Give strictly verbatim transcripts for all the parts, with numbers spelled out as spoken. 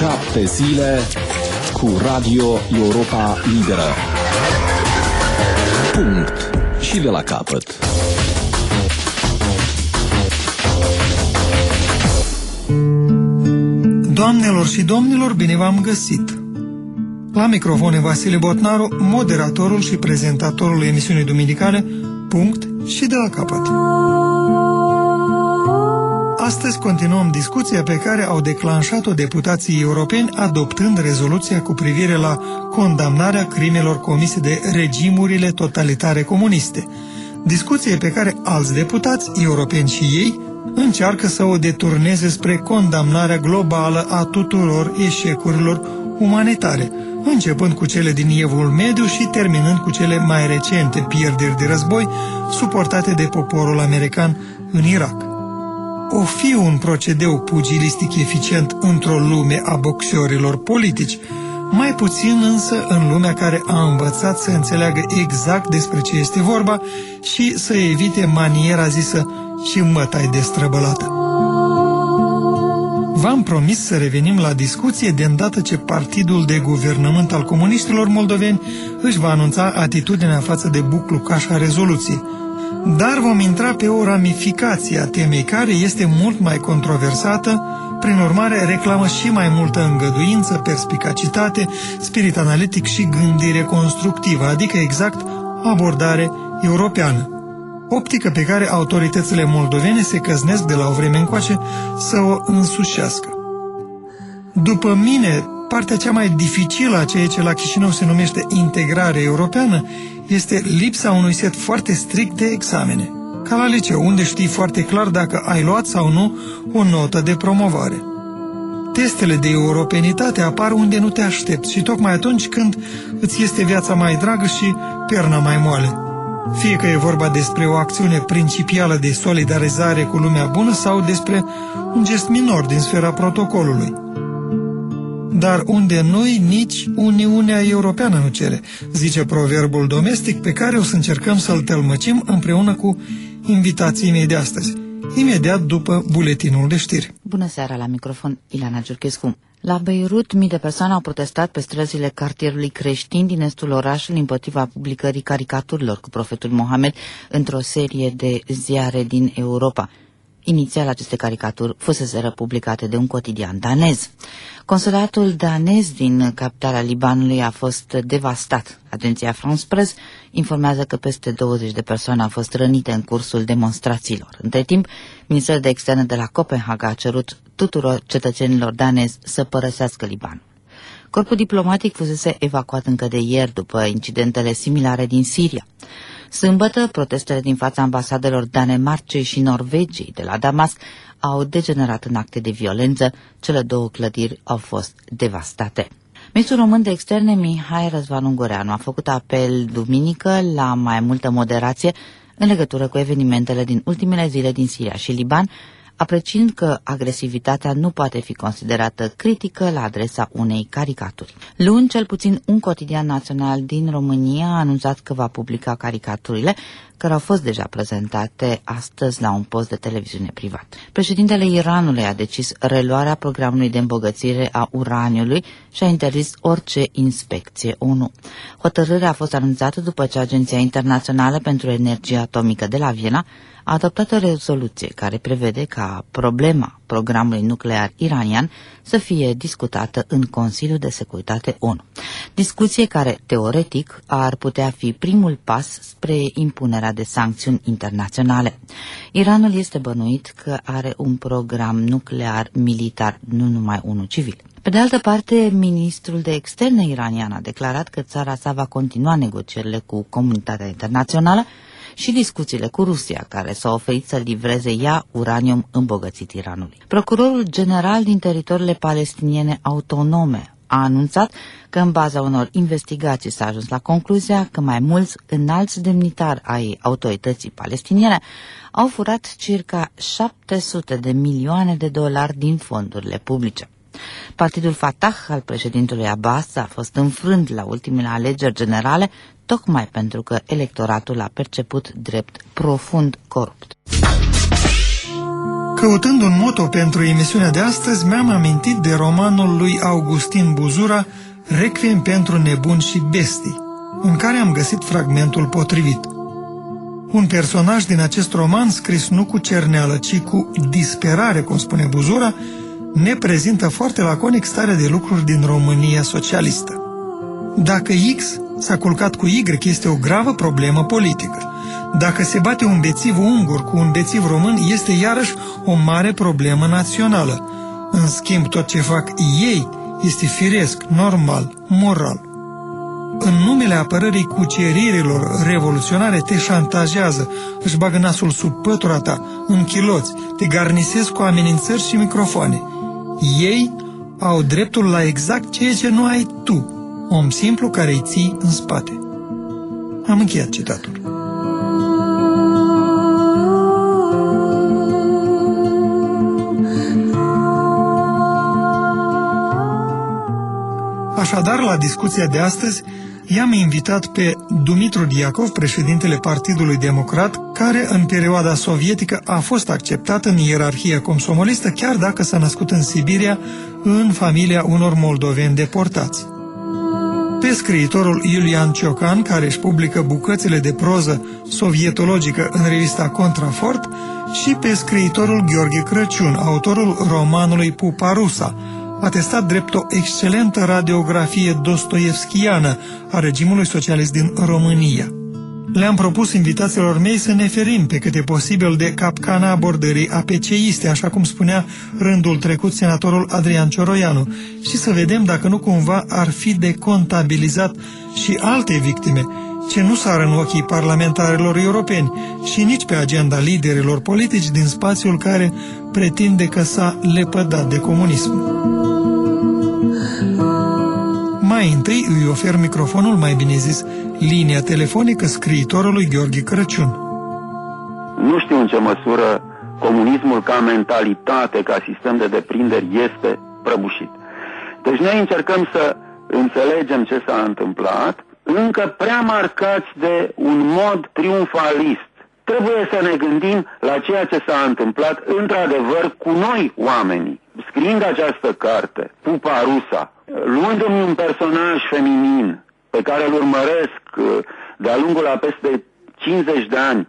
Șapte zile cu Radio Europa Liberă. Punct. Și de la capăt. Doamnelor și domnilor, bine v-am găsit! La microfon e Vasile Botnaru, moderatorul și prezentatorul emisiunii duminicale Punct și de la capăt. Astăzi continuăm discuția pe care au declanșat-o deputații europeni adoptând rezoluția cu privire la condamnarea crimelor comise de regimurile totalitare comuniste. Discuție pe care alți deputați europeni și ei încearcă să o deturneze spre condamnarea globală a tuturor eșecurilor umanitare, începând cu cele din Evul Mediu și terminând cu cele mai recente pierderi de război suportate de poporul american în Irak. O fi un procedeu pugilistic eficient într-o lume a boxeorilor politici, mai puțin însă în lumea care a învățat să înțeleagă exact despre ce este vorba și să evite maniera zisă și mătai destrăbălată. V-am promis să revenim la discuție de îndată ce partidul de guvernământ al comuniștilor moldoveni își va anunța atitudinea față de buclucașa rezoluției. Dar vom intra pe o ramificație a temei care este mult mai controversată, prin urmare reclamă și mai multă îngăduință, perspicacitate, spirit analitic și gândire constructivă, adică exact abordare europeană. Optică pe care autoritățile moldovene se căznesc de la o vreme încoace să o însușească. După mine, partea cea mai dificilă a ceea ce la Chișinău se numește integrare europeană este lipsa unui set foarte strict de examene, ca la liceu, unde știi foarte clar dacă ai luat sau nu o notă de promovare. Testele de europenitate apar unde nu te aștepți și tocmai atunci când îți este viața mai dragă și perna mai moale. Fie că e vorba despre o acțiune principială de solidarizare cu lumea bună sau despre un gest minor din sfera protocolului. Dar unde noi, nici Uniunea Europeană nu cere, zice proverbul domestic pe care o să încercăm să-l tălmăcim împreună cu invitații mei de astăzi, imediat după buletinul de știri. Bună seara, la microfon Ileana Giurchescu. La Beirut, mii de persoane au protestat pe străzile cartierului creștin din estul orașului împotriva publicării caricaturilor cu profetul Mohamed într-o serie de ziare din Europa. Inițial, aceste caricaturi fuseseră publicate de un cotidian danez. Consulatul danez din capitala Libanului a fost devastat. Agenția France Press informează că peste douăzeci de persoane au fost rănite în cursul demonstrațiilor. Între timp, Ministerul de Externe de la Copenhaga a cerut tuturor cetățenilor danezi să părăsească Libanul. Corpul diplomatic fusese evacuat încă de ieri după incidentele similare din Siria. Sâmbătă, protestele din fața ambasadelor Danemarcei și Norvegiei de la Damasc au degenerat în acte de violență. Cele două clădiri au fost devastate. Ministrul român de externe Mihai Răzvan Ungureanu a făcut apel duminică la mai multă moderație în legătură cu evenimentele din ultimele zile din Siria și Liban, apreciind că agresivitatea nu poate fi considerată critică la adresa unei caricaturi. Luni, cel puțin un cotidian național din România a anunțat că va publica caricaturile, care au fost deja prezentate astăzi la un post de televiziune privat. Președintele Iranului a decis reluarea programului de îmbogățire a uraniului și a interzis orice inspecție O N U. Hotărârea a fost anunțată după ce Agenția Internațională pentru Energie Atomică de la Viena a adoptat o rezoluție care prevede ca problema programului nuclear iranian să fie discutată în Consiliul de Securitate O N U. Discuție care, teoretic, ar putea fi primul pas spre impunerea de sancțiuni internaționale. Iranul este bănuit că are un program nuclear militar, nu numai unul civil. Pe de altă parte, ministrul de externe iranian a declarat că țara sa va continua negocierile cu comunitatea internațională și discuțiile cu Rusia, care s-a oferit să livreze ea uranium îmbogățit Iranului. Procurorul general din teritoriile palestiniene autonome a anunțat că în baza unor investigații s-a ajuns la concluzia că mai mulți înalți demnitari ai autorității palestiniene au furat circa șapte sute de milioane de dolari din fondurile publice. Partidul Fatah al președintelui Abbas a fost înfrânt la ultimele alegeri generale tocmai pentru că electoratul a perceput drept profund corupt. Căutând un moto pentru emisiunea de astăzi, mi-am amintit de romanul lui Augustin Buzura, Requiem pentru nebuni și bestii, în care am găsit fragmentul potrivit. Un personaj din acest roman, scris nu cu cerneală, ci cu disperare, cum spune Buzura, ne prezintă foarte laconic starea de lucruri din România socialistă. Dacă X s-a culcat cu Y, este o gravă problemă politică. Dacă se bate un bețiv ungur cu un bețiv român, este iarăși o mare problemă națională. În schimb, tot ce fac ei este firesc, normal, moral. În numele apărării cuceririlor revoluționare te șantajează, își bagă nasul sub pătura ta, în chiloți, te garnisezi cu amenințări și microfoane. Ei au dreptul la exact ceea ce nu ai tu, om simplu care îi ții în spate. Am încheiat citatul. Așadar, la discuția de astăzi, i-am invitat pe Dumitru Diacov, președintele Partidului Democrat, care în perioada sovietică a fost acceptat în ierarhia comsomolistă, chiar dacă s-a născut în Sibiria, în familia unor moldoveni deportați. Pe scriitorul Iulian Ciocan, care își publică bucățile de proză sovietologică în revista Contrafort, și pe scriitorul Gheorghe Crăciun, autorul romanului Pupa Rusa, atestat drept o excelentă radiografie dostoevskiană a regimului socialist din România. Le-am propus invitațiilor mei să ne ferim pe cât e posibil de capcana abordării apeceiste, așa cum spunea rândul trecut senatorul Adrian Cioroianu, și să vedem dacă nu cumva ar fi de contabilizat și alte victime, ce nu sară în ochii parlamentarilor europeni și nici pe agenda liderilor politici din spațiul care pretinde că s-a lepădat de comunism. Mai întâi îi ofer microfonul, mai bine zis, linia telefonică scriitorului Gheorghe Crăciun. Nu știu în ce măsură comunismul ca mentalitate, ca sistem de deprinderi este prăbușit. Deci noi încercăm să înțelegem ce s-a întâmplat, încă prea marcați de un mod triumfalist. Trebuie să ne gândim la ceea ce s-a întâmplat într-adevăr cu noi oamenii. Scriind această carte, Pupa Rusa, luându-mi un personaj feminin pe care îl urmăresc de-a lungul a peste cincizeci de ani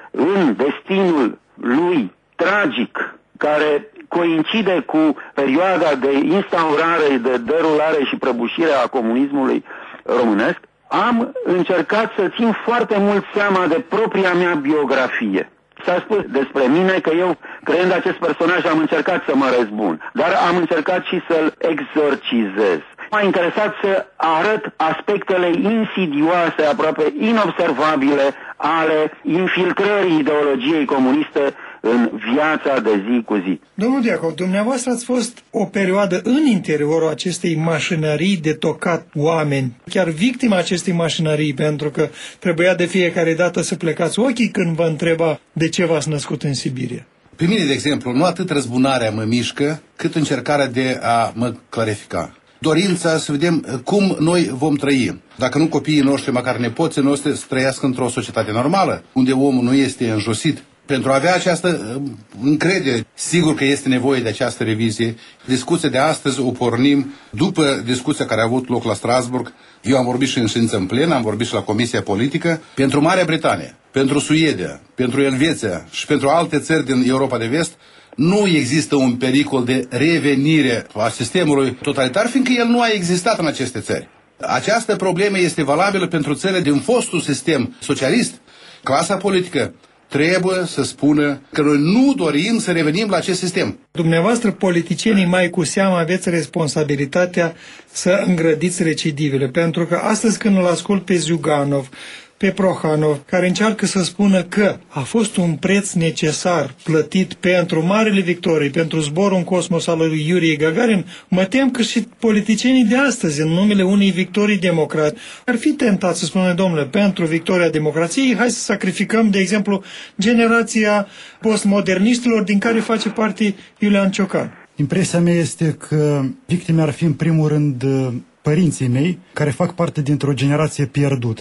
în destinul lui tragic, care coincide cu perioada de instaurare, de derulare și prăbușire a comunismului românesc, am încercat să țin foarte mult seama de propria mea biografie. S-a spus despre mine că eu, creând acest personaj, am încercat să mă răzbun, dar am încercat și să-l exorcizez. M-a interesat să arăt aspectele insidioase, aproape inobservabile, ale infiltrării ideologiei comuniste în viața de zi cu zi. Domnul Diacov, dumneavoastră ați fost o perioadă în interiorul acestei mașinării de tocat oameni, chiar victima acestei mașinării, pentru că trebuia de fiecare dată să plecați ochii când vă întreba de ce v-ați născut în Sibiria. Pe mine, de exemplu, nu atât răzbunarea mă mișcă, cât încercarea de a mă clarifica. Dorința să vedem cum noi vom trăi. Dacă nu copiii noștri, măcar nepoții noștri, să trăiască într-o societate normală, unde omul nu este înjosit. Pentru a avea această încredere, sigur că este nevoie de această revizie. Discuția de astăzi o pornim după discuția care a avut loc la Strasburg. Eu am vorbit și în ședință în plen, am vorbit și la Comisia Politică. Pentru Marea Britanie, pentru Suedia, pentru Elveția și pentru alte țări din Europa de Vest, nu există un pericol de revenire a sistemului totalitar, fiindcă el nu a existat în aceste țări. Această problemă este valabilă pentru țările din fostul sistem socialist. Clasa politică trebuie să spună că noi nu dorim să revenim la acest sistem. Dumneavoastră, politicienii, mai cu seamă aveți responsabilitatea să îngrădiți recidivele, pentru că astăzi când îl ascult pe Ziuganov, pe Prohanov, care încearcă să spună că a fost un preț necesar plătit pentru marele victorii, pentru zborul în cosmos al lui Yuri Gagarin, mă tem că și politicienii de astăzi, în numele unei victorii democrate, ar fi tentați să spună, domnule, pentru victoria democrației, hai să sacrificăm, de exemplu, generația postmodernistilor din care face parte Iulian Ciocan. Impresia mea este că victime ar fi în primul rând părinții mei, care fac parte dintr-o generație pierdută.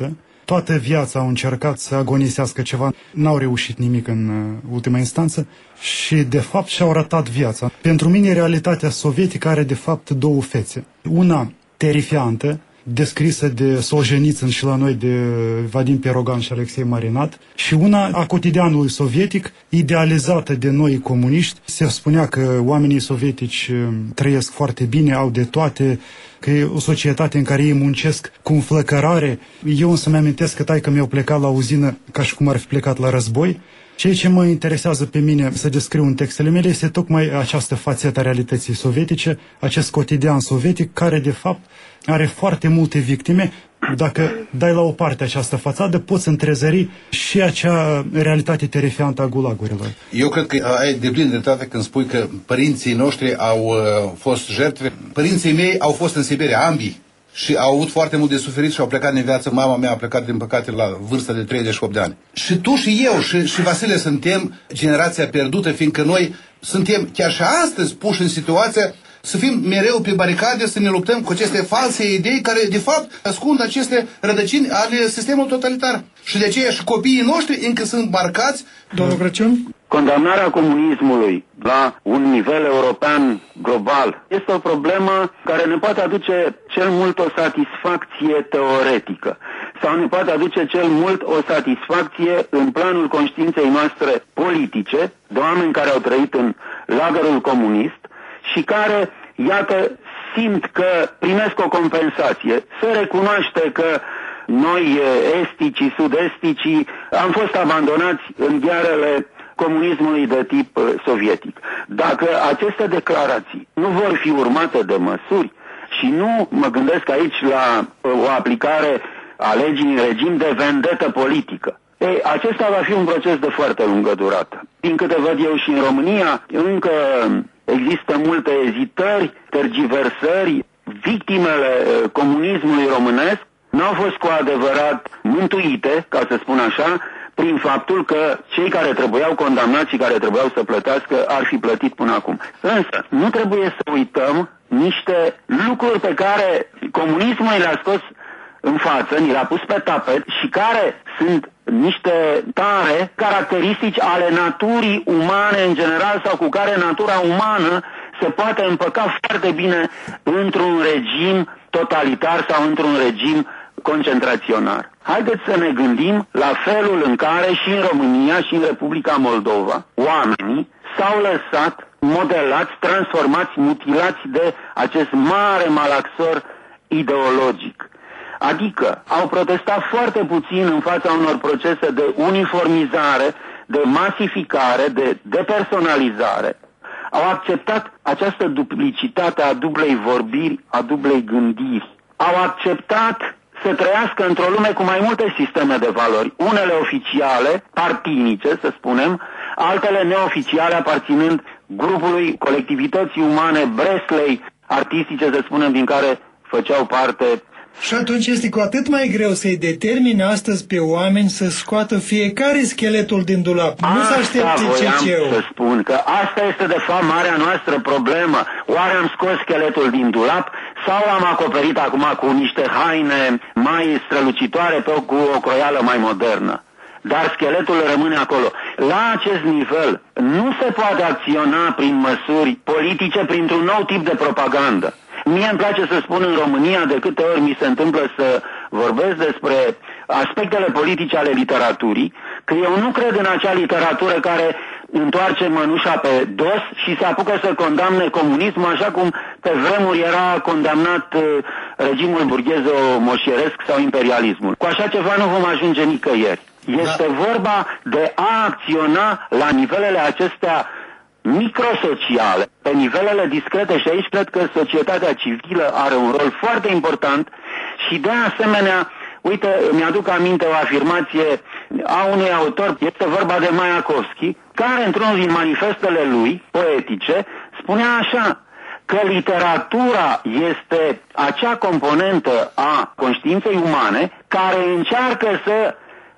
toată viața au încercat să agonisească ceva, n-au reușit nimic în uh, ultima instanță și de fapt și-au ratat viața. Pentru mine realitatea sovietică are de fapt două fețe. Una terifiantă, descrisă de Solzhenitsyn și la noi de Vadim Perogan și Alexei Marinat, și una a cotidianului sovietic, idealizată de noi comuniști. Se spunea că oamenii sovietici trăiesc foarte bine, au de toate, că e o societate în care ei muncesc cu înflăcărare. Eu însă mi-amintesc că taică mi-au plecat la uzină ca și cum ar fi plecat la război. Ceea ce mă interesează pe mine să descriu în textele mele este tocmai această fațetă a realității sovietice, acest cotidian sovietic care de fapt are foarte multe victime. Dacă dai la o parte această fațadă, poți întrezări și acea realitate terifiantă a gulagurilor. Eu cred că ai de plin dreptate când spui că părinții noștri au uh, fost jertfe. Părinții mei au fost în Siberia, ambii, și au avut foarte mult de suferit și au plecat din viață. Mama mea a plecat, din păcate, la vârsta de treizeci și opt de ani. Și tu și eu și, și Vasile suntem generația pierdută, fiindcă noi suntem chiar și astăzi puși în situația să fim mereu pe baricade, să ne luptăm cu aceste false idei care, de fapt, ascund aceste rădăcini ale sistemului totalitar. Și de aceea și copiii noștri încă sunt marcați. Domnul Crăciun? Condamnarea comunismului la un nivel european global este o problemă care ne poate aduce cel mult o satisfacție teoretică sau ne poate aduce cel mult o satisfacție în planul conștiinței noastre politice, de oameni care au trăit în lagărul comunist și care, iată, simt că primesc o compensație. Se recunoaște că noi, esticii, sud-esticii, am fost abandonați în ghearele comunismului de tip sovietic. Dacă aceste declarații nu vor fi urmate de măsuri, și nu mă gândesc aici la o aplicare a legii în regim de vendetă politică, ei, acesta va fi un proces de foarte lungă durată. Din câte văd eu și în România, încă există multe ezitări, tergiversări. Victimele comunismului românesc n-au fost cu adevărat mântuite, ca să spun așa, prin faptul că cei care trebuiau condamnați și care trebuiau să plătească ar fi plătit până acum. Însă, nu trebuie să uităm niște lucruri pe care comunismul le-a scos în față, ni le-a pus pe tapet și care sunt niște tare caracteristici ale naturii umane în general sau cu care natura umană se poate împăca foarte bine într-un regim totalitar sau într-un regim concentraționar. Haideți să ne gândim la felul în care și în România și în Republica Moldova oamenii s-au lăsat modelați, transformați, mutilați de acest mare malaxor ideologic. Adică au protestat foarte puțin în fața unor procese de uniformizare, de masificare, de depersonalizare. Au acceptat această duplicitate a dublei vorbiri, a dublei gândiri. Au acceptat să trăiască într-o lume cu mai multe sisteme de valori, unele oficiale, partinice, să spunem, altele neoficiale, aparținând grupului colectivității umane Breslei, artistice, să spunem, din care făceau parte. Și atunci este cu atât mai greu să-i determine astăzi pe oameni să scoată fiecare scheletul din dulap. Nu să aștepte C C-ul. Să spun că asta este de fapt marea noastră problemă. Oare am scos scheletul din dulap sau am acoperit acum cu niște haine mai strălucitoare pe cu o croială mai modernă? Dar scheletul rămâne acolo. La acest nivel nu se poate acționa prin măsuri politice, printr-un nou tip de propagandă. Mie îmi place să spun în România, de câte ori mi se întâmplă să vorbesc despre aspectele politice ale literaturii, că eu nu cred în acea literatură care întoarce mănușa pe dos și se apucă să condamne comunismul, așa cum pe vremuri era condamnat uh, regimul burghezo-moșieresc sau imperialismul. Cu așa ceva nu vom ajunge nicăieri. Este da. vorba de a acționa la nivelele acestea microsociale, pe nivelele discrete, și aici cred că societatea civilă are un rol foarte important și de asemenea, uite, mi-aduc aminte o afirmație a unui autor, este vorba de Mayakovsky, care într-unul din manifestele lui poetice spunea așa, că literatura este acea componentă a conștiinței umane care încearcă să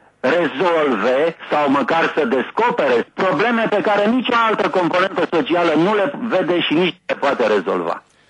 rezolve sau măcar să descopere probleme pe care nicio altă componentă socială nu le vede și nici le poate rezolva.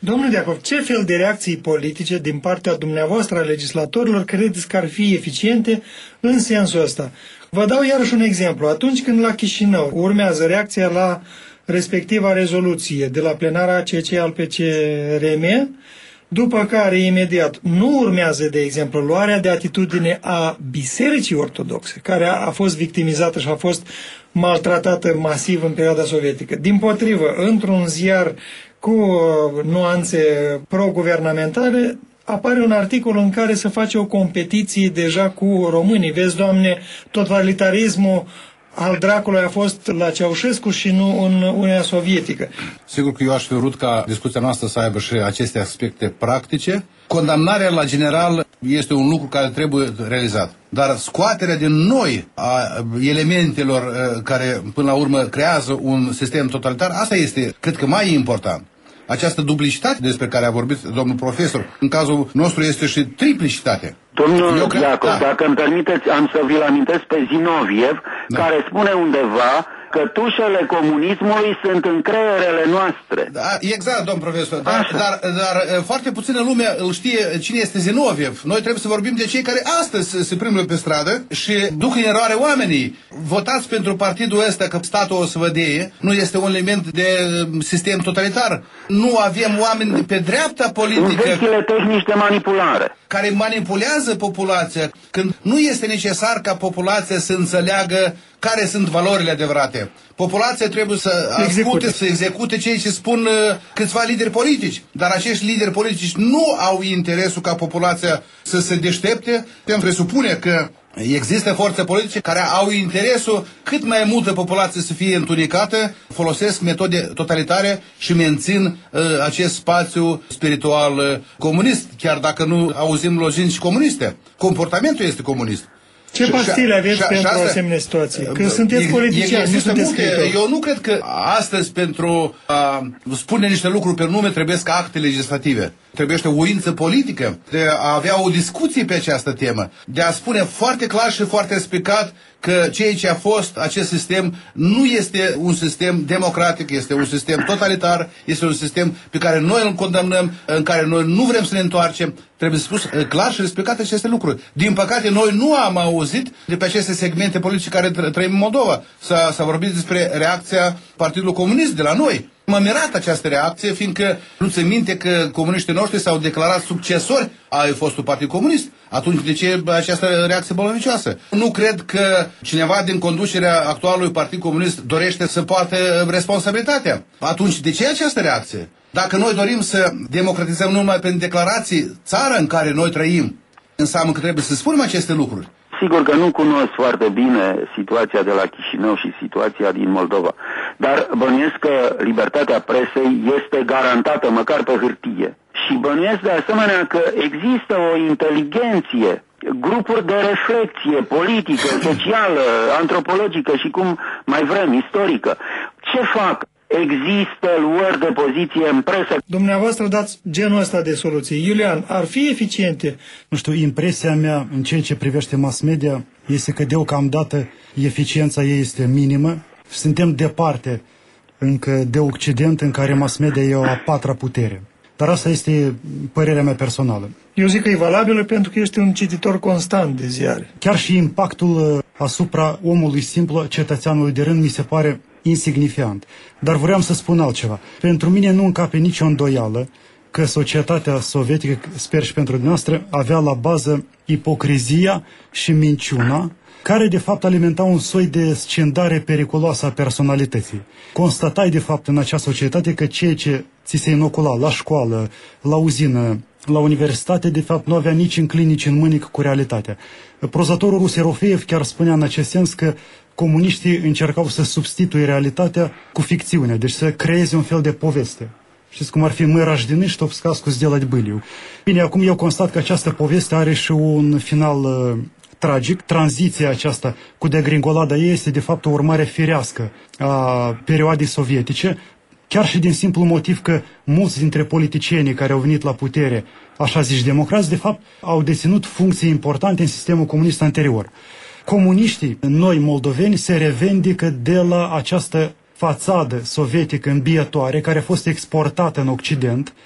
Domnul Deacov, ce fel de reacții politice din partea dumneavoastră a legislatorilor credeți că ar fi eficiente în sensul ăsta? Vă dau iarăși un exemplu. Atunci când la Chișinău urmează reacția la respectiva rezoluție de la plenara A C C al P C R M, după care imediat nu urmează, de exemplu, luarea de atitudine a Bisericii Ortodoxe, care a, a fost victimizată și a fost maltratată masiv în perioada sovietică. Dimpotrivă, într-un ziar cu uh, nuanțe pro-guvernamentale, apare un articol în care se face o competiție deja cu românii. Vezi, Doamne, totalitarismul al dracului a fost la Ceaușescu și nu în Uniunea Sovietică. Sigur că eu aș fi vrut ca discuția noastră să aibă și aceste aspecte practice. Condamnarea la general este un lucru care trebuie realizat. Dar scoaterea din noi a elementelor care până la urmă creează un sistem totalitar, asta este, cred că, mai important. Această duplicitate despre care a vorbit domnul profesor, în cazul nostru este și triplicitate. Domnul Iacov, da. Dacă îmi permiteți, am să vi-l amintesc pe Zinoviev, da. Care spune undeva că tușele comunismului sunt în creierele noastre. Da, exact, domn profesor, dar, dar, dar foarte puțină lume îl știe cine este Zinoviev. Noi trebuie să vorbim de cei care astăzi se plimbă pe stradă și duc în eroare oamenii. Votați pentru partidul ăsta că statul o să vă deie, nu este un element de sistem totalitar. Nu avem oameni pe dreapta politică. Sunt vechile tehnici de manipulare. Care manipulează populația, când nu este necesar ca populația să înțeleagă care sunt valorile adevărate. Populația trebuie să asculte, să execute ceea ce spun uh, câțiva lideri politici. Dar acești lideri politici nu au interesul ca populația să se deștepte, pentru că presupune că există forțe politice care au interesul cât mai multă populație să fie întunecată, folosesc metode totalitare și mențin uh, acest spațiu spiritual uh, comunist, chiar dacă nu auzim lozinci comuniste. Comportamentul este comunist. Ce pastile aveți pentru o asemenea situație? Că sunteți politiciani, nu sunteți scriitori. Eu nu cred că astăzi pentru a spune niște lucruri pe nume trebuie ca acte legislative. Trebuie o voință politică de a avea o discuție pe această temă, de a spune foarte clar și foarte explicat că ceea ce a fost acest sistem nu este un sistem democratic, este un sistem totalitar, este un sistem pe care noi îl condamnăm, în care noi nu vrem să ne întoarcem. Trebuie spus clar și explicat aceste lucruri. Din păcate, noi nu am auzit de pe aceste segmente politice care trăim în Moldova. S-a, s-a vorbit despre reacția Partidului Comunist de la noi. M-a mirat această reacție, fiindcă nu ți minte că comuniștii noștri s-au declarat succesori ai fostului Partid Comunist. Atunci de ce această reacție bolnăvicioasă? Nu cred că cineva din conducerea actualului Partid Comunist dorește să poată responsabilitatea. Atunci de ce această reacție? Dacă noi dorim să democratizăm numai prin declarații țara în care noi trăim, înseamnă că trebuie să spunem aceste lucruri. Sigur că nu cunosc foarte bine situația de la Chișinău și situația din Moldova, dar bănuiesc că libertatea presei este garantată măcar pe hârtie. Și bănuiesc de asemenea că există o inteligenție, grupuri de reflexie politică, socială, antropologică și cum mai vrem, istorică. Ce fac? Există luări de poziție în presă. Dumneavoastră dați genul ăsta de soluții. Iulian, ar fi eficiente? Nu știu, impresia mea în ceea ce privește mass media este că deocamdată eficiența ei este minimă. Suntem departe încă de Occident, în care mass media e o a patra putere. Dar asta este părerea mea personală. Eu zic că e valabilă pentru că ești un cititor constant de ziare. Chiar și impactul asupra omului simplu, cetățeanului de rând, mi se pare insignifiant. Dar vreau să spun altceva. Pentru mine nu încape nicio îndoială că societatea sovietică, sper și pentru dumneavoastră, avea la bază ipocrizia și minciuna, care de fapt alimenta un soi de scindare periculoasă a personalității. Constatai de fapt în acea societate că ceea ce ți se inocula la școală, la uzină, la universitate, de fapt nu avea nici în clinici în mânic cu realitatea. Prozatorul rus Erofeev chiar spunea în acest sens că comuniștii încercau să substituie realitatea cu ficțiunea, deci să creeze un fel de poveste. Știți cum ar fi «Мы рождены, чтоб сказку сделать былью». Bine, acum eu constat că această poveste are și un final uh, tragic. Tranziția aceasta cu degringolada ei este de fapt o urmare firească a perioadei sovietice, chiar și din simplu motiv că mulți dintre politicienii care au venit la putere, așa zici democrați, de fapt au deținut funcții importante în sistemul comunist anterior. Comuniștii, noi moldoveni, se revendică de la această fațadă sovietică îmbietoare care a fost exportată în Occident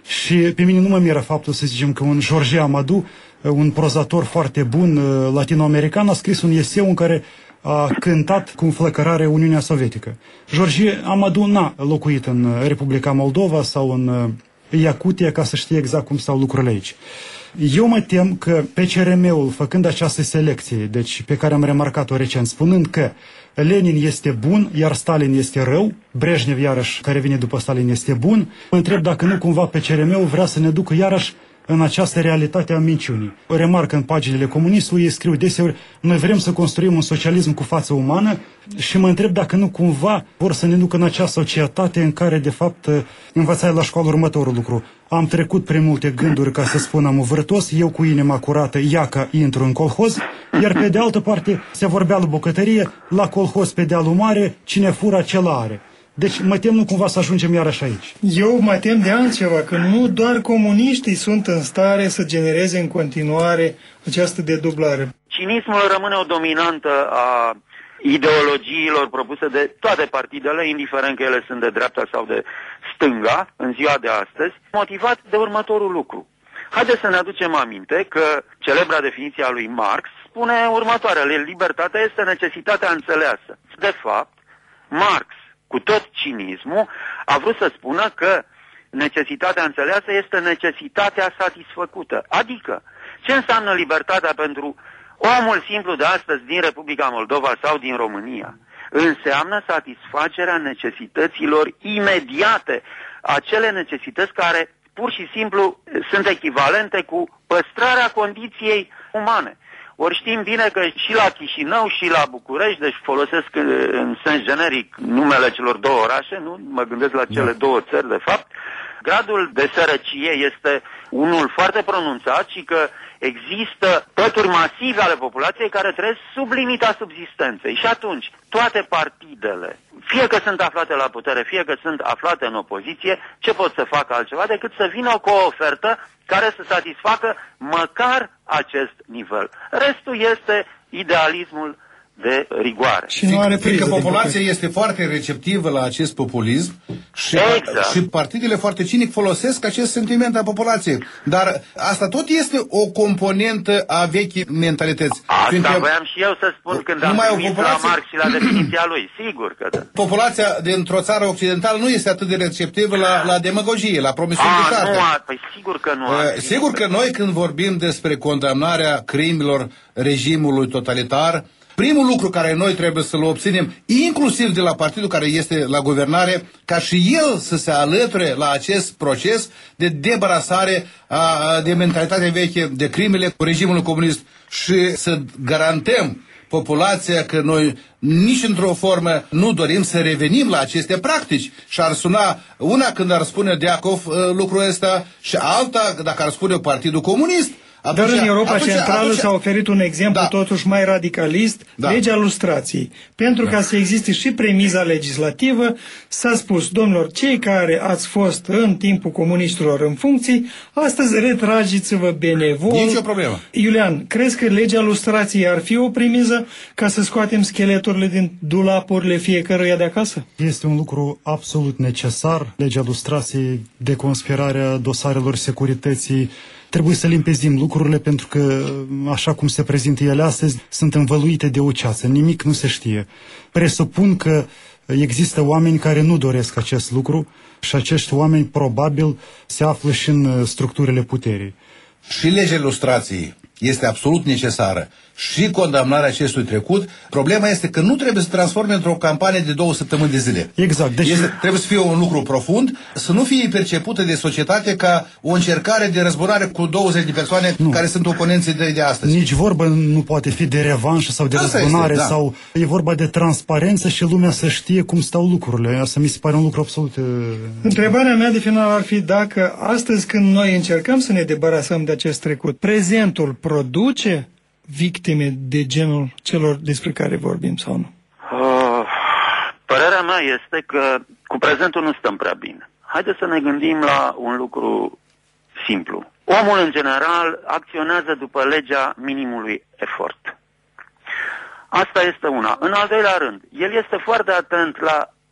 Și pe mine nu mă miră faptul, să zicem, că un George Amadou, un prozator foarte bun latino-american, a scris un eseu în care a cântat cu înflăcărare Uniunea Sovietică. George Amadou n-a locuit în Republica Moldova sau în Iacutia ca să știe exact cum stau lucrurile aici. Eu mă tem că P C R M-ul, făcând această selecție, deci pe care am remarcat-o recent, spunând că Lenin este bun, iar Stalin este rău, Brejnev, iarăși, care vine după Stalin, este bun, mă întreb dacă nu cumva P C R M-ul vrea să ne ducă iarăși în această realitate a minciunii. Remarc în paginile comunistului, ei scriu deseori, noi vrem să construim un socialism cu față umană și mă întreb dacă nu cumva vor să ne ducă în acea societate în care, de fapt, învățai la școală următorul lucru. Am trecut prin multe gânduri, ca să spun amuvârtos, eu cu inima curată, iaca, intru în colhoz, iar pe de altă parte se vorbea la bucătărie, la colhoz pe dealul mare, cine fură, acela are. Deci mă tem nu cumva să ajungem iarăși aici. Eu mă tem de altceva, că nu doar comuniștii sunt în stare să genereze în continuare această dedublare. Cinismul rămâne o dominantă a ideologiilor propuse de toate partidele, indiferent că ele sunt de dreapta sau de stânga, în ziua de astăzi, motivat de următorul lucru. Haideți să ne aducem aminte că celebra definiție a lui Marx spune următoarele: libertatea este necesitatea înțeleasă. De fapt, Marx, cu tot cinismul, a vrut să spună că necesitatea înțeleasă este necesitatea satisfăcută. Adică, ce înseamnă libertatea pentru omul simplu de astăzi din Republica Moldova sau din România? Înseamnă satisfacerea necesităților imediate, acele necesități care pur și simplu sunt echivalente cu păstrarea condiției umane. Ori știm bine că și la Chișinău și la București, deci folosesc în sens generic numele celor două orașe, nu? Mă gândesc la cele da. două țări, de fapt, gradul de sărăcie este unul foarte pronunțat și că există pături masive ale populației care trăiesc sub limita subzistenței. Și atunci, toate partidele, fie că sunt aflate la putere, fie că sunt aflate în opoziție, ce pot să facă altceva decât să vină cu o ofertă care să satisfacă măcar acest nivel. Restul este idealismul de rigoare. Și nu are frică, populația este foarte receptivă la acest populism și, exact. și partidele foarte cinic folosesc acest sentiment al populației. Dar asta tot este o componentă a vechii mentalități. Asta Fiindcă voiam și eu să spun când am primit populație... la Marx și la definiția lui. Sigur că da. Populația dintr-o țară occidentală nu este atât de receptivă la, la demagogie, la promisiuni de șarte. Nu, a, păi sigur că nu. A, uh, sigur că noi când vorbim despre condamnarea crimilor regimului totalitar, primul lucru care noi trebuie să-l obținem, inclusiv de la partidul care este la guvernare, ca și el să se alăture la acest proces de debarasare a, de mentalitatea veche, de crimele cu regimul comunist și să garantăm populația că noi nici într-o formă nu dorim să revenim la aceste practici. Și ar suna una când ar spune Deacov lucrul ăsta și alta dacă ar spune Partidul Comunist. Dar în Europa atunci, Centrală atunci, s-a oferit un exemplu da. totuși mai radicalist, da. legea lustrației. Pentru da. ca să existe și premiza legislativă, s-a spus, domnilor, cei care ați fost în timpul comuniștilor în funcții, astăzi retrageți-vă benevol. Nici o problemă. Iulian, crezi că legea lustrației ar fi o premiză ca să scoatem scheleturile din dulapurile fiecăruia de acasă? Este un lucru absolut necesar. Legea lustrației, deconspirarea dosarelor securității. Trebuie să limpezim lucrurile pentru că, așa cum se prezintă ele astăzi, sunt învăluite de o ceață. Nimic nu se știe. Presupun că există oameni care nu doresc acest lucru și acești oameni probabil se află și în structurile puterii. Și legea lustrației este absolut necesară. Și condamnarea acestui trecut. Problema este că nu trebuie să transforme într-o campanie de două săptămâni de zile. Exact. Deci... Este, trebuie să fie un lucru profund, să nu fie percepută de societate ca o încercare de răzbunare cu douăzeci de persoane nu. care sunt oponenții de, de astăzi. Nici vorbă nu poate fi de revanșă sau de Asta răzbunare, este, da. sau e vorba de transparență și lumea să știe cum stau lucrurile. Asta mi se pare un lucru absolut... Întrebarea mea de final ar fi dacă astăzi când noi încercăm să ne debarasăm de acest trecut, prezentul produce victime de genul celor despre care vorbim sau nu? Uh, părerea mea este că cu prezentul nu stăm prea bine. Haideți să ne gândim la un lucru simplu. Omul, în general, acționează după legea minimului efort. Asta este una. În al doilea rând, el este foarte atent la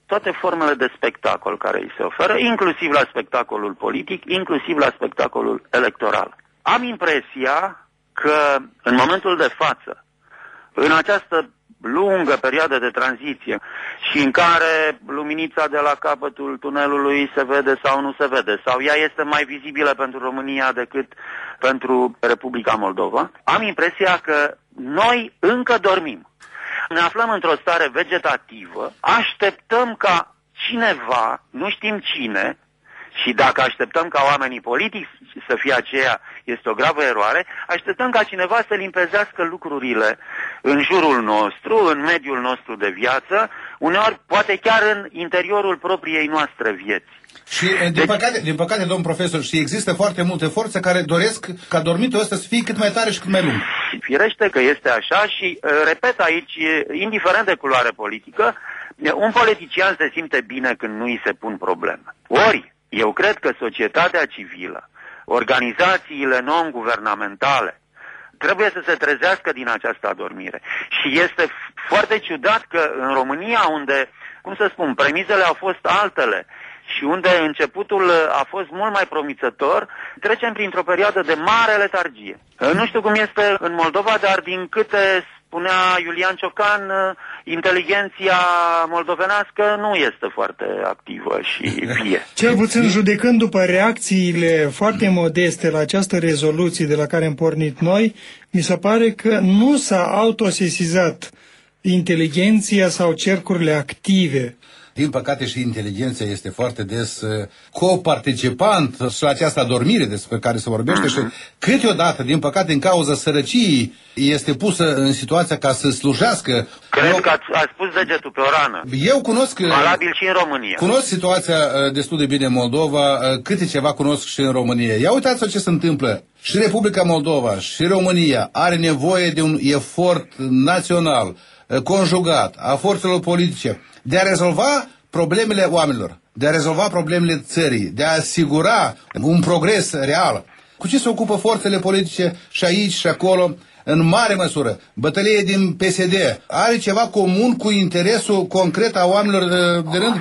toate formele de spectacol care îi se oferă, inclusiv la spectacolul politic, inclusiv la spectacolul electoral. Am impresia că în momentul de față, în această lungă perioadă de tranziție și în care luminița de la capătul tunelului se vede sau nu se vede, sau ea este mai vizibilă pentru România decât pentru Republica Moldova, am impresia că noi încă dormim. Ne aflăm într-o stare vegetativă, așteptăm ca cineva, nu știm cine, și dacă așteptăm ca oamenii politici să fie aceea, este o gravă eroare, așteptăm ca cineva să limpezească lucrurile în jurul nostru, în mediul nostru de viață, uneori poate chiar în interiorul propriei noastre vieți. Și, din, deci, păcate, din păcate, domn profesor, și există foarte multe forțe care doresc ca dormitul ăsta să fie cât mai tare și cât mai lung. Firește că este așa și, repet aici, indiferent de culoare politică, un politician se simte bine când nu îi se pun probleme. Ori, eu cred că societatea civilă, organizațiile non-guvernamentale, trebuie să se trezească din această adormire. Și este foarte ciudat că în România, unde, cum să spun, premizele au fost altele și unde începutul a fost mult mai promițător, trecem printr-o perioadă de mare letargie. Nu știu cum este în Moldova, dar din câte spunea Iulian Ciocan, inteligenția moldovenească nu este foarte activă și vie. Cel puțin judecând după reacțiile foarte modeste la această rezoluție de la care am pornit noi, mi se pare că nu s-a autosesizat inteligenția sau cercurile active. Din păcate și inteligența este foarte des coparticipant la această adormire despre care se vorbește și câteodată, din păcate, în cauza sărăciei, este pusă în situația ca să slujească. Cred eu, că ați, ați pus degetul pe o rană. Eu cunosc... Valabil și în România. Cunosc situația destul de bine în Moldova, câte ceva cunosc și în România. Ia uitați-vă ce se întâmplă. Și Republica Moldova și România are nevoie de un efort național, conjugat, a forțelor politice, de a rezolva problemele oamenilor, de a rezolva problemele țării, de a asigura un progres real. Cu ce se ocupă forțele politice și aici și acolo? În mare măsură, bătălia din P S D are ceva comun cu interesul concret a oamenilor de rând?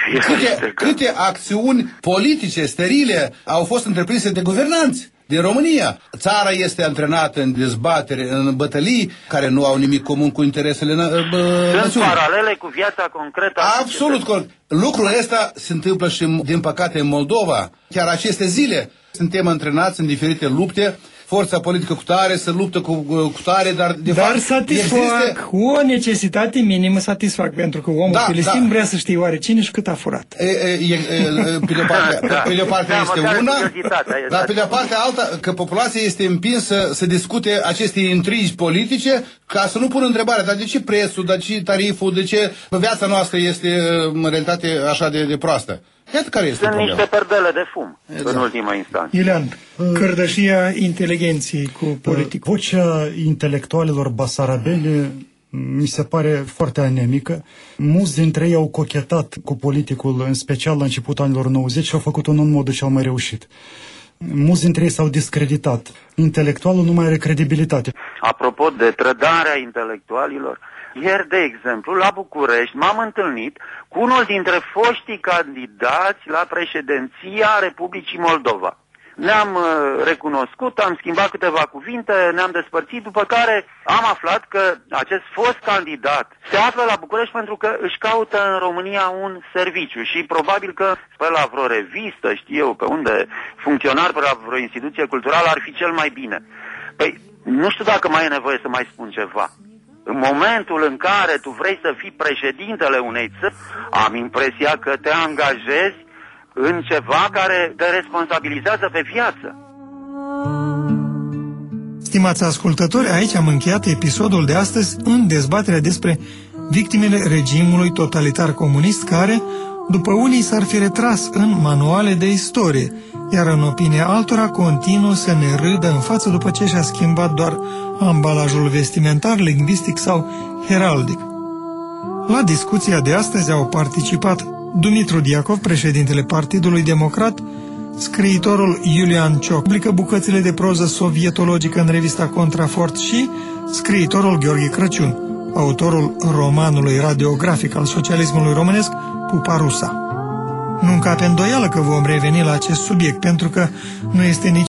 Câte, câte acțiuni politice sterile au fost întreprinse de guvernanți din România? Țara este antrenată în dezbatere, în bătălii care nu au nimic comun cu interesele națiunii. Sunt paralele cu viața concretă. Absolut corect. Lucrul ăsta se întâmplă și, din păcate, în Moldova. Chiar aceste zile suntem antrenați în diferite lupte. Forța politică cu tare să luptă cu, cu tare, dar de dar fapt satisfac există... o necesitate minimă satisfac, pentru că omul da, filistin da. vrea să știe oare cine și cât a furat. E, e, e, pe de o parte, da. pe de o parte da, este una, dar pe de o parte alta, că populația este împinsă să discute aceste intrigi politice ca să nu pună întrebarea, dar de ce prețul, de ce tariful, de ce viața noastră este în realitate așa de, de proastă. Iată care este Sunt problema. niște perdele de fum, exact. În ultima instanță. Iulian, cărdășia inteligenției cu politicul. Vocea intelectualilor basarabeni mi se pare foarte anemică. Mulți dintre ei au cochetat cu politicul, în special la începutul anilor nouăzeci, și au făcut-o în modul cel mai reușit. Mulți dintre ei s-au discreditat. Intelectualul nu mai are credibilitate. Apropo de trădarea intelectualilor, ieri, de exemplu, la București m-am întâlnit cu unul dintre foștii candidați la președinția Republicii Moldova. Ne-am uh, recunoscut, am schimbat câteva cuvinte, ne-am despărțit, după care am aflat că acest fost candidat se află la București pentru că își caută în România un serviciu și probabil că pe la vreo revistă, știu eu, pe unde funcționar pe la vreo instituție culturală ar fi cel mai bine. Păi, nu știu dacă mai e nevoie să mai spun ceva. În momentul în care tu vrei să fii președintele unei țări, am impresia că te angajezi în ceva care te responsabilizează pe viață. Stimați ascultători, aici am încheiat episodul de astăzi în dezbaterea despre victimele regimului totalitar comunist care, după unii, s-ar fi retras în manuale de istorie, iar în opinia altora continuă să ne râdă în față după ce și-a schimbat doar ambalajul vestimentar, lingvistic sau heraldic. La discuția de astăzi au participat Dumitru Diacov, președintele Partidului Democrat, scriitorul Iulian Cioc, publică bucățile de proză sovietologică în revista Contrafort, și scriitorul Gheorghe Crăciun, autorul romanului radiografic al socialismului românesc, pupa rusa. Nu încape îndoială că vom reveni la acest subiect, pentru că nu este nici